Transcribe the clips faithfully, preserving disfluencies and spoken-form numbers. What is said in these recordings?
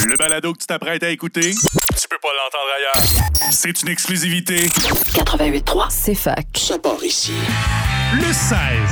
Le balado que tu t'apprêtes à écouter, tu peux pas l'entendre ailleurs. C'est une exclusivité. quatre-vingt-huit trois, c'est fac. Ça part ici. Le seize.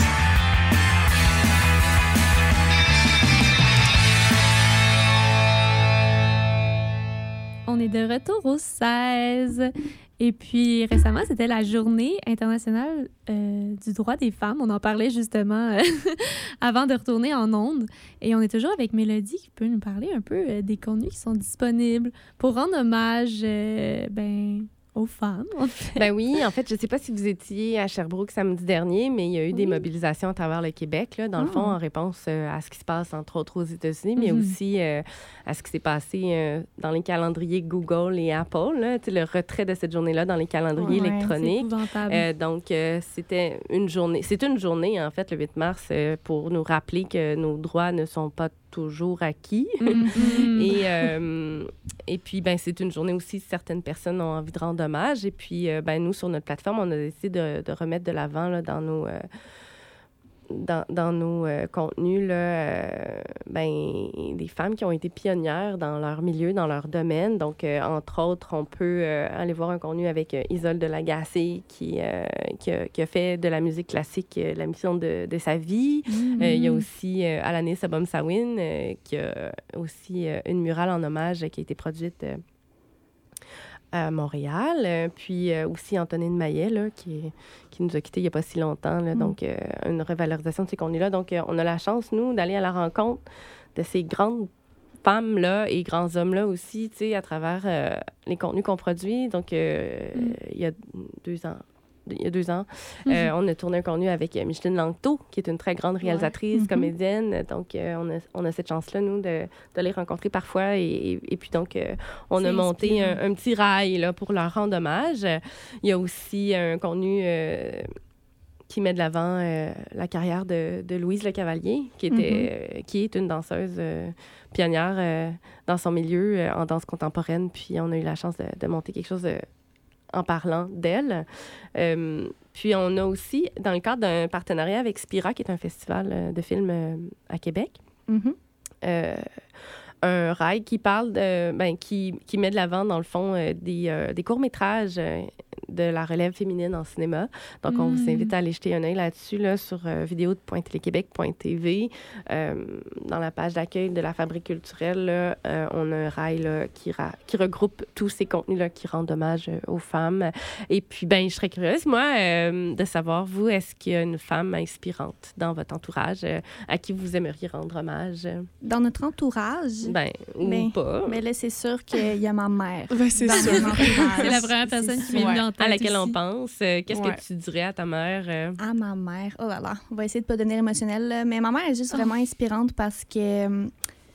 On est de retour au seize. Et puis, récemment, c'était la journée internationale euh, du droit des femmes. On en parlait justement euh, avant de retourner en ondes. Et on est toujours avec Mélodie qui peut nous parler un peu euh, des contenus qui sont disponibles pour rendre hommage euh, ben, aux femmes, en fait. Ben oui, en fait, je ne sais pas si vous étiez à Sherbrooke samedi dernier, mais il y a eu oui. des mobilisations à travers le Québec, là, dans oh. le fond, en réponse euh, à ce qui se passe, entre autres, aux États-Unis, mais mm-hmm. aussi euh, à ce qui s'est passé euh, dans les calendriers Google et Apple, là, le retrait de cette journée-là dans les calendriers ouais, électroniques. Euh, donc, euh, c'était une journée, c'est une journée, en fait, le huit mars, euh, pour nous rappeler que nos droits ne sont pas toujours acquis. Mm-hmm. et, euh, et puis, ben, c'est une journée aussi, certaines personnes ont envie de rendre hommage. Et puis, euh, ben, nous, sur notre plateforme, on a décidé de, de remettre de l'avant là, dans nos, euh, dans, dans nos euh, contenus là, euh, ben, des femmes qui ont été pionnières dans leur milieu, dans leur domaine. Donc, euh, entre autres, on peut euh, aller voir un contenu avec euh, Isolde Lagacé qui, euh, qui, a, qui a fait de la musique classique euh, la mission de, de sa vie. Mm-hmm. Euh, il y a aussi euh, Alanis Sabom-Sawin euh, qui a aussi euh, une murale en hommage qui a été produite euh, à Montréal. Euh, puis euh, aussi Antonine Maillet, là, qui, qui nous a quittés il n'y a pas si longtemps. Là, mm. Donc, euh, une revalorisation de ces contenus-là. Donc, euh, on a la chance, nous, d'aller à la rencontre de ces grandes femmes-là et grands hommes-là aussi, tu sais, à travers euh, les contenus qu'on produit. Donc, euh, mm. il y a deux ans, il y a deux ans, mm-hmm. euh, on a tourné un contenu avec Micheline Langto, qui est une très grande réalisatrice, ouais. mm-hmm. comédienne. Donc, euh, on, a, on a cette chance-là, nous, de, de les rencontrer parfois. Et, et, et puis, donc, euh, on C'est a monté un, un petit rail là, pour leur rendre hommage. Il y a aussi un contenu euh, qui met de l'avant euh, la carrière de, de Louise Le Cavalier, qui, était, mm-hmm. euh, qui est une danseuse euh, pionnière euh, dans son milieu euh, en danse contemporaine. Puis, on a eu la chance de, de monter quelque chose de en parlant d'elle. Euh, puis, on a aussi, dans le cadre d'un partenariat avec Spira, qui est un festival de films euh, à Québec, mm-hmm. euh, un rail qui parle de... Ben, qui, qui met de l'avant, dans le fond, euh, des, euh, des courts-métrages euh, de la relève féminine en cinéma. Donc, mm. on vous invite à aller jeter un œil là-dessus, là, sur euh, vidéo point téléquébec point t v. Euh, dans la page d'accueil de la Fabrique culturelle, là, euh, on a un rail là, qui, ra- qui regroupe tous ces contenus-là qui rendent hommage euh, aux femmes. Et puis, ben, je serais curieuse, moi, euh, de savoir, vous, est-ce qu'il y a une femme inspirante dans votre entourage euh, à qui vous aimeriez rendre hommage? Dans notre entourage? Ben, ou mais, pas. Mais là, c'est sûr qu'il y a ma mère. Ben, c'est sûr. C'est la première personne qui m'est venue en tête à laquelle aussi. on pense. Euh, qu'est-ce ouais. que tu dirais à ta mère? Euh? À ma mère. Oh là là. On va essayer de ne pas devenir émotionnelle. Là. Mais ma mère est juste oh. vraiment inspirante parce que,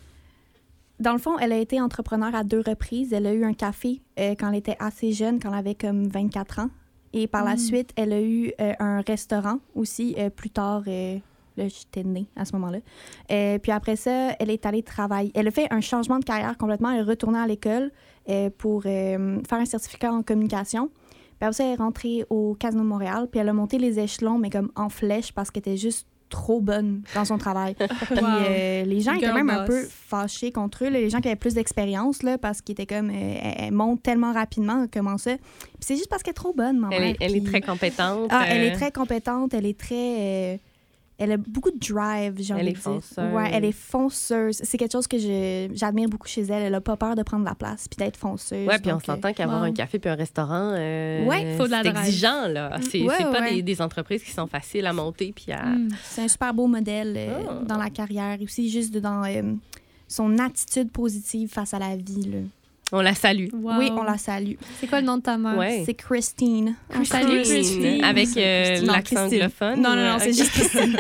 dans le fond, elle a été entrepreneur à deux reprises. Elle a eu un café euh, quand elle était assez jeune, quand elle avait comme vingt-quatre ans. Et par mm. la suite, elle a eu euh, un restaurant aussi euh, plus tard. Euh, Là, j'étais née à ce moment-là. Euh, puis après ça, elle est allée travailler. Elle a fait un changement de carrière complètement. Elle est retournée à l'école euh, pour euh, faire un certificat en communication. Puis après ça, elle est rentrée au Casino de Montréal. Puis elle a monté les échelons, mais comme en flèche, parce qu'elle était juste trop bonne dans son travail. Puis wow. euh, les gens Girl étaient même boss. un peu fâchés contre eux, là, les gens qui avaient plus d'expérience, là, parce qu'ils étaient comme... Euh, elle, elle monte tellement rapidement, comment ça. Puis c'est juste parce qu'elle est trop bonne, maman. Elle, est, elle puis... est très compétente. Ah, elle est euh... très compétente, elle est très... Euh... Elle a beaucoup de drive, j'ai envie de dire. Elle est fonceuse. Ouais, elle est fonceuse. C'est quelque chose que je, j'admire beaucoup chez elle. Elle n'a pas peur de prendre la place puis d'être fonceuse. Oui, puis on donc, s'entend qu'avoir wow. un café puis un restaurant, euh, ouais, faut de la c'est drive. Exigeant, là. C'est, ouais, c'est pas ouais. des, des entreprises qui sont faciles à monter puis à... Mm, c'est un super beau modèle euh, oh. dans la carrière. Aussi, juste dans euh, son attitude positive face à la vie, là. On la salue. Wow. Oui, on la salue. C'est quoi le nom de ta mère? Ouais. C'est Christine. On salue Christine. Avec euh, Christine. l'accent non, anglophone? Non, non, non, okay. c'est juste Christine.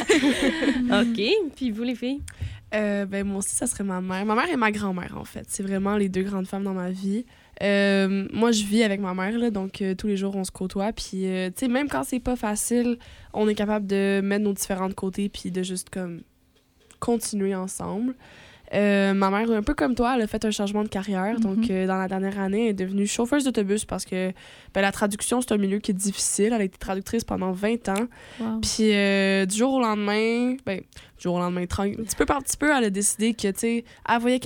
OK. Puis vous, les filles? Euh, ben, moi aussi, ça serait ma mère. Ma mère et ma grand-mère, en fait. C'est vraiment les deux grandes femmes dans ma vie. Euh, moi, je vis avec ma mère, là, donc euh, tous les jours, on se côtoie. Puis, euh, tu sais, même quand c'est pas facile, on est capable de mettre nos différents côtés puis de juste, comme, continuer ensemble. Euh, ma mère, un peu comme toi, elle a fait un changement de carrière. Mm-hmm. Donc, euh, dans la dernière année, elle est devenue chauffeuse d'autobus parce que ben, la traduction, c'est un milieu qui est difficile. Elle a été traductrice pendant vingt ans. Wow. Puis, euh, du jour au lendemain, ben, du jour au lendemain, tranquille, petit peu par petit peu, elle a décidé que, tu sais, elle voyait qu'elle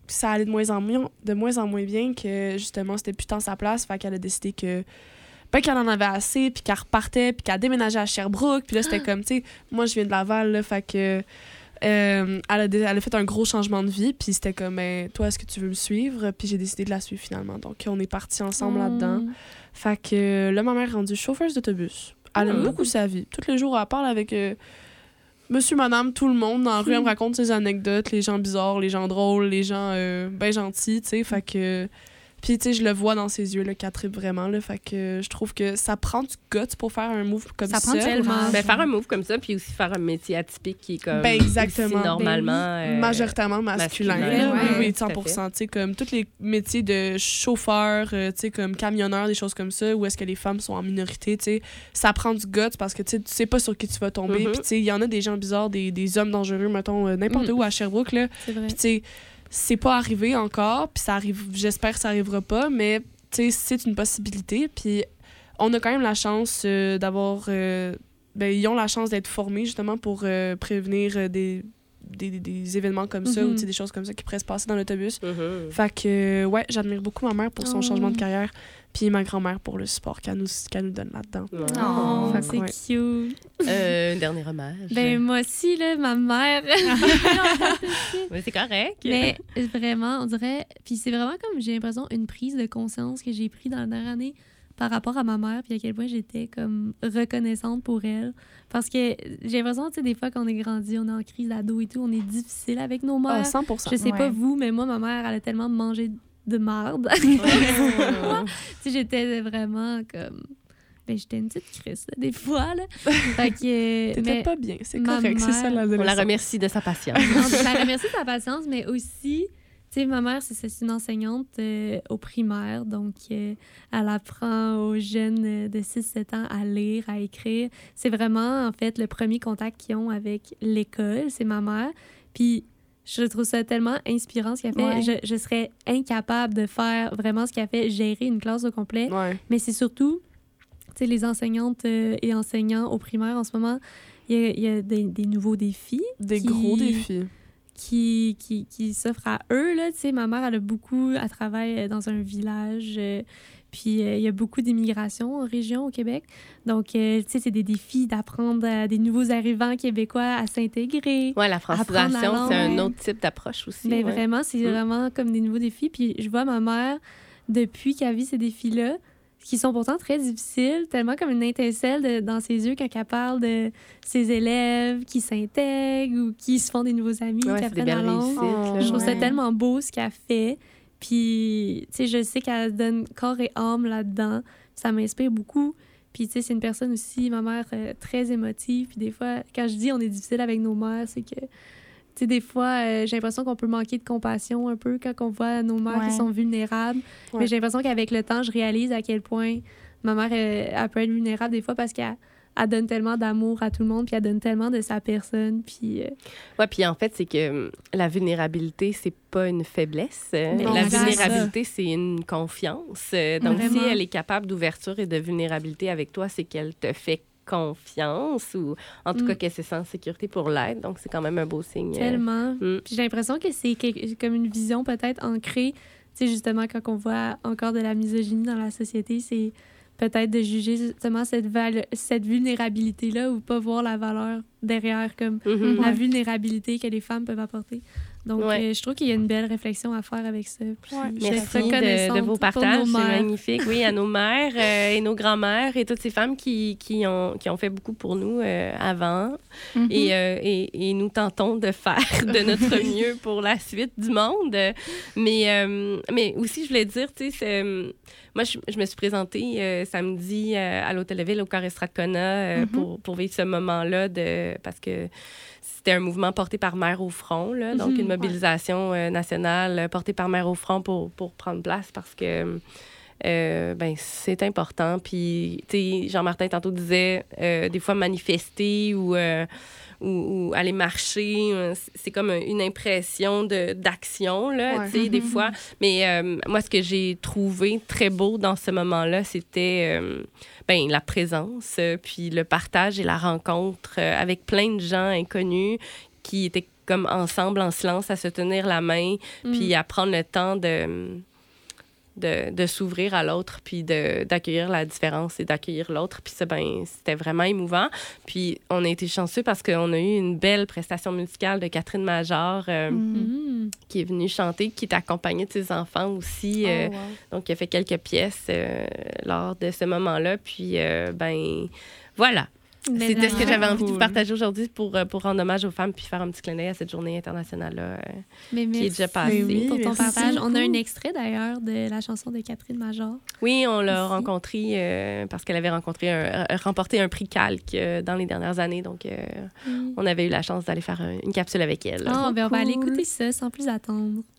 ça allait de moins en moins, de moins en moins bien, que justement, c'était plus tant sa place. Fait qu'elle a décidé que ben, qu'elle en avait assez, puis qu'elle repartait, puis qu'elle déménageait à Sherbrooke. Puis là, c'était comme, tu sais, moi, je viens de Laval, là, fait que... Euh, elle, a dé- elle a fait un gros changement de vie, puis c'était comme, ben, toi, est-ce que tu veux me suivre? Puis j'ai décidé de la suivre finalement. Donc, on est partis ensemble Mm. là-dedans. Fait que là, ma mère est rendue chauffeuse d'autobus. Elle aime Mm. beaucoup sa vie. Tous les jours, elle parle avec euh, monsieur, madame, tout le monde. Dans la rue, elle me raconte ses anecdotes, les gens bizarres, les gens drôles, les gens euh, ben gentils, tu sais. Fait que... Puis, tu sais, je le vois dans ses yeux, là, qu'elle tripe vraiment, là. Fait que je trouve que ça prend du guts pour faire un move comme ça. Ça prend du Tellement. courage. Ben, faire un move comme ça, puis aussi faire un métier atypique qui est comme Ben, exactement. aussi normalement... Ben euh, majoritairement masculin. masculin, là. ouais, oui, oui, tout à cent pour cent. Tu sais, comme tous les métiers de chauffeur, euh, tu sais, comme camionneur, des choses comme ça, où est-ce que les femmes sont en minorité, tu sais, ça prend du guts parce que tu sais, tu sais pas sur qui tu vas tomber. Mhm. Puis, tu sais, il y en a des gens bizarres, des, des hommes dangereux, mettons, euh, n'importe Mhm. où à Sherbrooke, là. C'est vrai. Puis, tu sais, c'est pas arrivé encore, puis ça arrive, j'espère que ça arrivera pas, mais, tu sais, c'est une possibilité. Puis, on a quand même la chance euh, d'avoir. Euh, ben, ils ont la chance d'être formés, justement, pour euh, prévenir euh, des, des, des- des événements comme ça, Mhm. ou tu sais, des choses comme ça qui pourraient se passer dans l'autobus. mhm. Fait que, euh, ouais, j'admire beaucoup ma mère pour son Oh. changement de carrière, puis ma grand-mère pour le support qu'elle nous, qu'elle nous donne là-dedans. Oh, Fait que, c'est ouais. cute. Euh, un dernier hommage. Ben, moi aussi, là, ma mère. Mais c'est correct. Mais vraiment, on dirait. Puis c'est vraiment comme, j'ai l'impression, une prise de conscience que j'ai prise dans la dernière année par rapport à ma mère, puis à quel point j'étais comme reconnaissante pour elle. Parce que j'ai l'impression, tu sais, des fois, quand on est grandi, on est en crise d'ado et tout, on est difficile avec nos Ah, mères. cent pour cent. Je sais pas Ouais. vous, mais moi, ma mère, elle a tellement mangé de marde. Tu sais, j'étais vraiment comme. Ben, j'étais une petite crisse, là, des fois, là. Fait que. T'étais mais- pas bien, c'est ma correct, c'est ça mère- On la l'adolescence. remercie de sa patience. Non, je la remercie de sa patience, mais aussi, tu sais, ma mère, c'est, c'est une enseignante euh, au primaire, donc euh, elle apprend aux jeunes euh, de six sept ans à lire, à écrire. C'est vraiment, en fait, le premier contact qu'ils ont avec l'école, c'est ma mère. Puis je trouve ça tellement inspirant ce qu'elle fait. Ouais. Je, je serais incapable de faire vraiment ce qu'elle fait, gérer une classe au complet. Ouais. Mais c'est surtout, tu sais, les enseignantes euh, et enseignants au primaire en ce moment, il y a, il y a des, des nouveaux défis. Des qui- gros défis. qui, qui, qui s'offrent à eux. Là. Tu sais, ma mère, elle a beaucoup, elle travaille dans un village, euh, puis euh, il y a beaucoup d'immigration en région au Québec. Donc, euh, tu sais, c'est des défis d'apprendre à des nouveaux arrivants québécois à s'intégrer. Ouais, la Apprendre francisation, la c'est un langue. autre type d'approche aussi. Mais ouais. vraiment, c'est Mm. vraiment comme des nouveaux défis. Puis je vois ma mère, depuis qu'elle vit ces défis-là, qui sont pourtant très difficiles, tellement comme une étincelle de- dans ses yeux quand elle parle de ses élèves qui s'intègrent ou qui se font des nouveaux amis, Ouais, qui c'est des apprennent la belles langue. réussites. Oh, là. Je trouve ça Ouais. tellement beau ce qu'elle fait. Puis, tu sais, je sais qu'elle donne corps et âme là-dedans. Ça m'inspire beaucoup. Puis, tu sais, c'est une personne aussi, ma mère, euh, très émotive. Puis, des fois, quand je dis on est difficile avec nos mères, c'est que, tu sais, des fois, euh, j'ai l'impression qu'on peut manquer de compassion un peu quand on voit nos mères qui Ouais. sont vulnérables. Ouais. Mais j'ai l'impression qu'avec le temps, je réalise à quel point ma mère, elle, elle peut être vulnérable des fois parce qu'elle elle donne tellement d'amour à tout le monde, puis elle donne tellement de sa personne. Puis, euh, Ouais, puis en fait, c'est que hum, la vulnérabilité, c'est pas une faiblesse. Euh, Mais la exact. vulnérabilité, c'est une confiance. Euh, Donc, Vraiment. si elle est capable d'ouverture et de vulnérabilité avec toi, c'est qu'elle te fait confiance ou en tout Mm. cas qu'elle se sent en sécurité pour l'être. Donc, c'est quand même un beau signe. euh. Tellement. Mm. Puis j'ai l'impression que c'est quelque- comme une vision peut-être ancrée. Tu sais, justement, quand on voit encore de la misogynie dans la société, c'est peut-être de juger justement cette, val- cette vulnérabilité-là ou pas voir la valeur derrière comme Mhm. la vulnérabilité que les femmes peuvent apporter. Donc, Ouais. euh, je trouve qu'il y a une belle réflexion à faire avec ça. Puis Ouais. je suis Merci de, reconnaissante de vos pour partages, nos c'est mères. magnifique. Oui, à nos mères euh, et nos grands-mères et toutes ces femmes qui, qui, ont, qui ont fait beaucoup pour nous euh, avant. Mhm. Et, euh, et, et nous tentons de faire de notre mieux pour la suite du monde. Mais, euh, mais aussi, je voulais dire, tu sais, c'est, euh, moi, je, je me suis présentée euh, samedi euh, à l'Hôtel de Ville, au Carré Strathcona, euh, Mhm. pour, pour vivre ce moment-là, de, parce que c'était un mouvement porté par Mères au front, là, donc Mhm, une mobilisation euh, nationale euh, portée par Mères au front pour, pour prendre place, parce que euh, ben, c'est important. Puis, tu sais, Jean-Martin tantôt disait, euh, des fois manifester ou, euh, ou, ou aller marcher, euh, c'est comme une impression de, d'action, là, Ouais. tu sais, des fois. Mais euh, moi, ce que j'ai trouvé très beau dans ce moment-là, c'était euh, ben, la présence, euh, puis le partage et la rencontre euh, avec plein de gens inconnus qui étaient comme ensemble, en silence, à se tenir la main, Mm. puis à prendre le temps de, de, de s'ouvrir à l'autre, puis de, d'accueillir la différence et d'accueillir l'autre. Puis ça, ben, c'était vraiment émouvant. Puis on a été chanceux parce qu'on a eu une belle prestation musicale de Catherine Major euh, Mm. qui est venue chanter, qui est accompagnée de ses enfants aussi. euh, Oh, wow. Donc, il a fait quelques pièces euh, lors de ce moment-là. Puis, euh, ben, voilà. Mais C'était ce que vraiment j'avais envie de vous cool. partager aujourd'hui pour, euh, pour rendre hommage aux femmes puis faire un petit clin d'œil à cette journée internationale-là euh, Mais qui est merci déjà passée. Mais oui. pour ton merci partage. On a un beaucoup. extrait d'ailleurs de la chanson de Catherine Major. Oui, on l'a Ici. rencontrée euh, parce qu'elle avait rencontré un- euh, remporté un prix Calque euh, dans les dernières années. Donc, euh, on avait eu la chance d'aller faire un- une capsule avec elle. Ah, ben on va aller cool. écouter ça sans plus attendre.